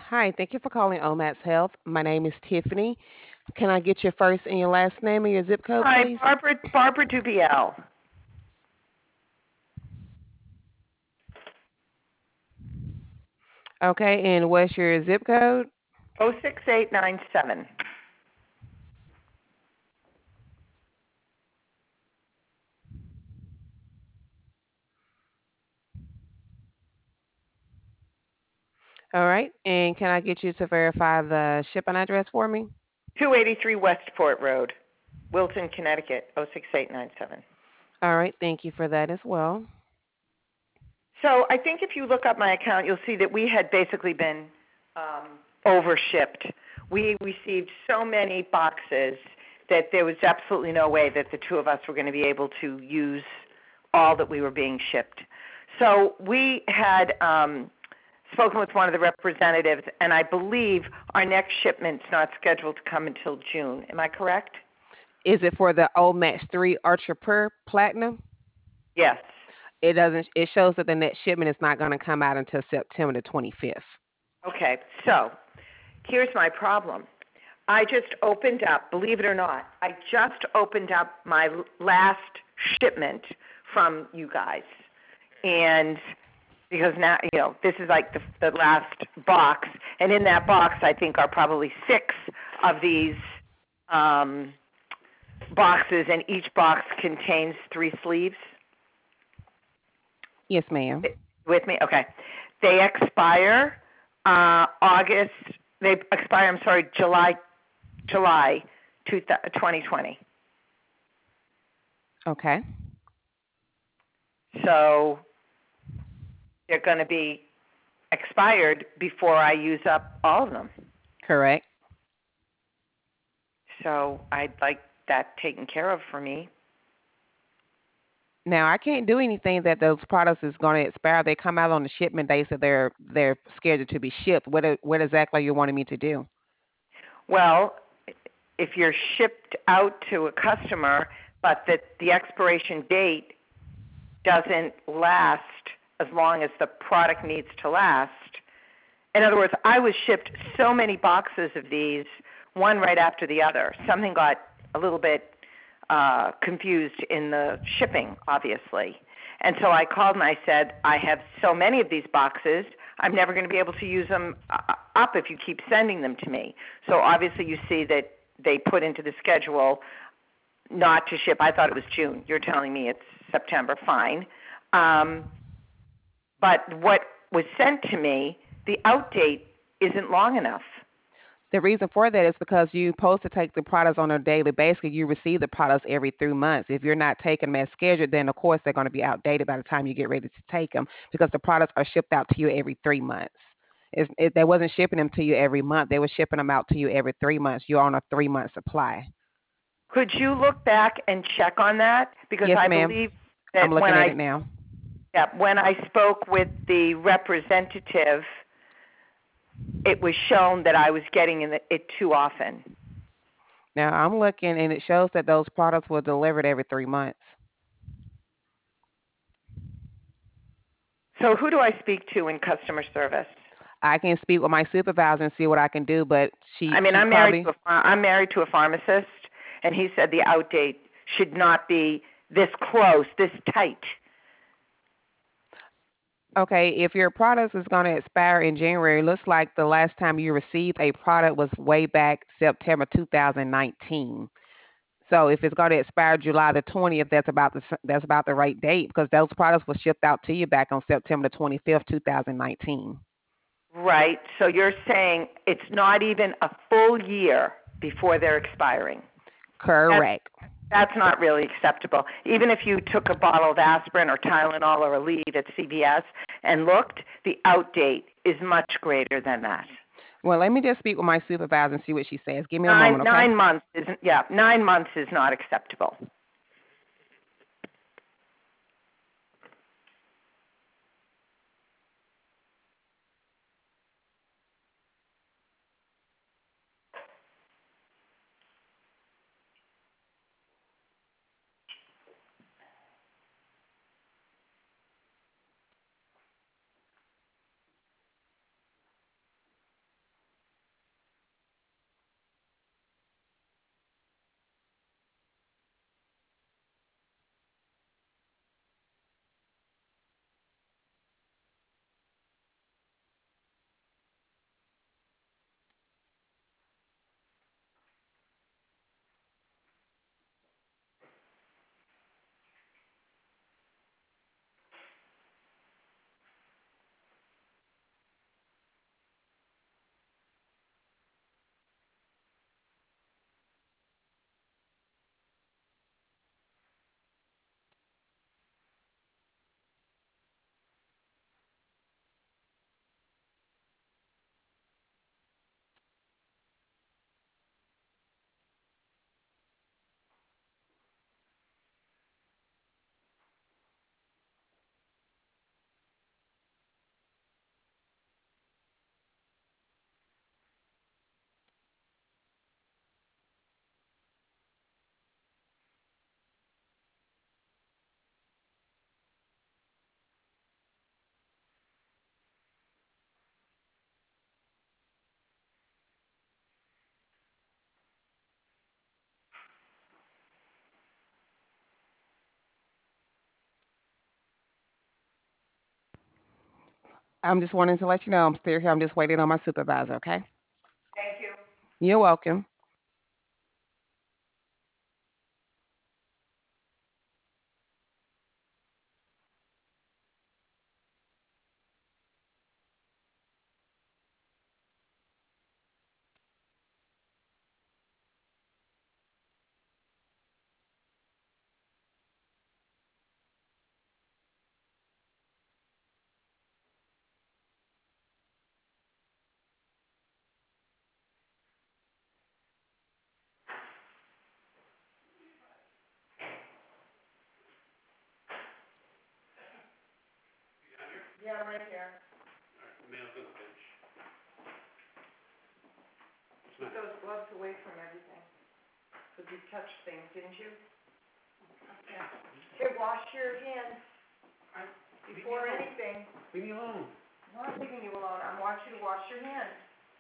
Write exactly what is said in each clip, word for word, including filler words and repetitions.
Hi, thank you for calling O M A T S Health. My name is Tiffany. Can I get your first and your last name and your zip code, Hi, please? Barbara Barbara Dubiel. Okay, and what's your zip code? Oh six eight nine seven. All right, and can I get you to verify the shipping address for me? two eighty-three Westport Road, Wilton, Connecticut, oh six eight nine seven. All right, thank you for that as well. So I think if you look up my account, you'll see that we had basically been um, overshipped. We received so many boxes that there was absolutely no way that the two of us were going to be able to use all that we were being shipped. So we had um, spoken with one of the representatives, and I believe our next shipment's not scheduled to come until June. Am I correct? Is it for the O M A X three Ultra Pure Platinum? Yes. It doesn't. It shows that the next shipment is not going to come out until September the twenty-fifth. Okay. So here's my problem. I just opened up, believe it or not, I just opened up my last shipment from you guys. And because now, you know, this is like the, the last box. And in that box, I think are probably six of these um, boxes, and each box contains three sleeves. Yes, ma'am. With me? Okay. They expire uh, August, they expire, I'm sorry, July July twenty twenty. Okay, So they're going to be expired before I use up all of them. correct. So I'd like that taken care of for me. Now I can't do anything that those products is going to expire. They come out on the shipment dates that they're they're scheduled to be shipped. What e- what exactly you wanting me to do? Well, if you're shipped out to a customer, but that the expiration date doesn't last as long as the product needs to last. In other words, I was shipped so many boxes of these, one right after the other. Something got a little bit uh, confused in the shipping, obviously. And so I called and I said, I have so many of these boxes, I'm never going to be able to use them uh, up if you keep sending them to me. So obviously you see that they put into the schedule not to ship. I thought it was June. You're telling me it's September. Fine. Um, but what was sent to me, the out date isn't long enough. The reason for that is because you're supposed to take the products on a daily basis. You receive the products every three months. If you're not taking them as scheduled, then of course they're going to be outdated by the time you get ready to take them because the products are shipped out to you every three months. It's, it, they wasn't shipping them to you every month. They were shipping them out to you every three months. You're on a three month supply. Could you look back and check on that? Because Yes, I ma'am. believe I'm that when looking at I it now. yeah, when I spoke with the representative, it was shown that I was getting in the, it too often. Now I'm looking and it shows that those products were delivered every three months. So who do I speak to in customer service? I can speak with my supervisor and see what I can do, but she I mean, she I'm married to probably a I'm married to a pharmacist, and he said the out date should not be this close, this tight. okay, if your product is going to expire in January, it looks like the last time you received a product was way back September two thousand nineteen. So if it's going to expire July the twentieth, that's about the s- that's about the right date because those products were shipped out to you back on September the twenty-fifth, two thousand nineteen. Right. So you're saying it's not even a full year before they're expiring. That's Correct. that's not really acceptable. Even if you took a bottle of aspirin or Tylenol or Aleve at C V S and looked, the out date is much greater than that. Well, let me just speak with my supervisor and see what she says. Give me a Nine moment, okay? nine months isn't yeah, nine months is not acceptable. I'm just wanting to let you know I'm still here. I'm just waiting on my supervisor, okay? Thank you. You're welcome. Yeah, I'm right here. Keep those gloves away from everything, because you touched things, didn't you? Yeah. Here, wash your hands before anything. Leave me alone. I'm not leaving you alone. I want you to wash your hands.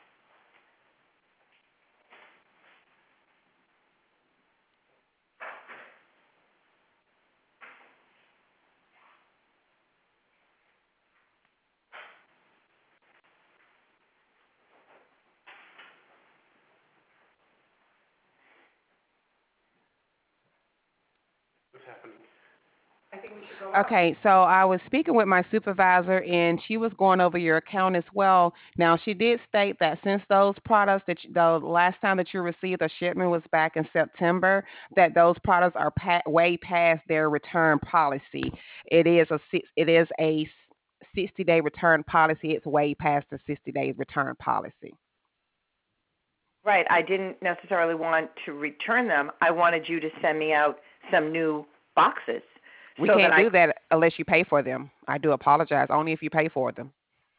What's happening? I think we should go out. Okay, so I was speaking with my supervisor and she was going over your account as well. Now, she did state that since those products that you, the last time that you received a shipment was back in September, that those products are pa- way past their return policy. It is a six, it is a sixty day return policy. It's way past the sixty day return policy. Right, I didn't necessarily want to return them. I wanted you to send me out some new boxes. We so that can't I do that unless you pay for them. I do apologize. Only if you pay for them.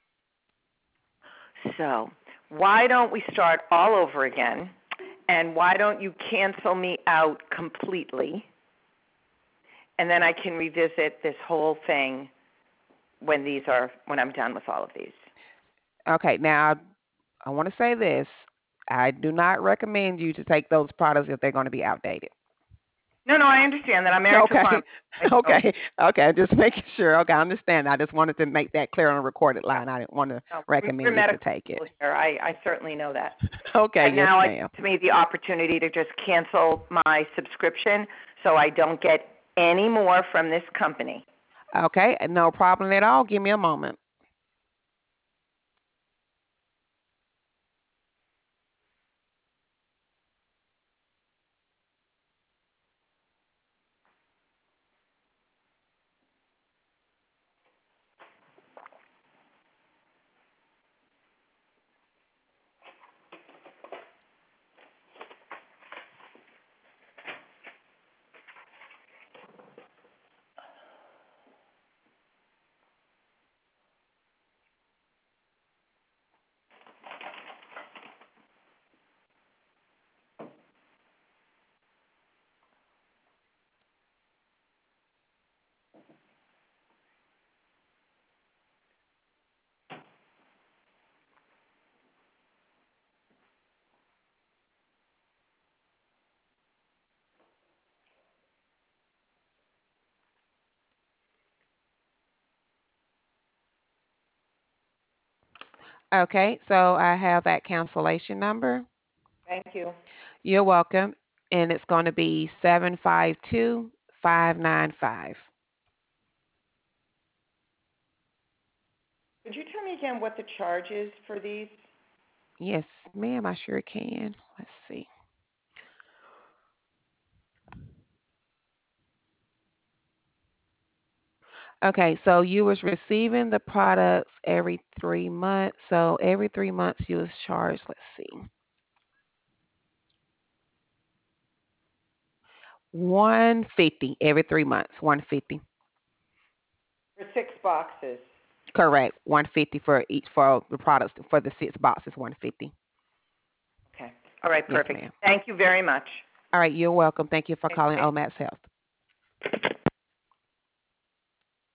So, why don't we start all over again? And why don't you cancel me out completely? And then I can revisit this whole thing when these are when I'm done with all of these. Okay, now I want to say this. I do not recommend you to take those products if they're going to be outdated. No, no, I understand that. I'm married to a Okay. farmer. I don't, Okay. Okay. Just making sure. Okay. I understand. I just wanted to make that clear on a recorded line. I didn't want to no, we- we're recommend you to medical take it. people here. I, I certainly know that. Okay. And Yes, now it ma'am. gives me the opportunity to just cancel my subscription so I don't get any more from this company. Okay. No problem at all. Give me a moment. Okay. So I have that cancellation number. Thank you. You're welcome. And it's going to be seven five two five nine five. Could you tell me again what the charge is for these? Yes, ma'am. I sure can. Let's see. Okay, so you was receiving the products every three months. So every three months you was charged, let's see, one fifty every three months, one fifty. For six boxes. Correct, one fifty for each for the products for the six boxes, one fifty. Okay. All right, Yes, perfect. ma'am. Thank you very much. All right, you're welcome. Thank you for Okay, calling thank- O M A S Health.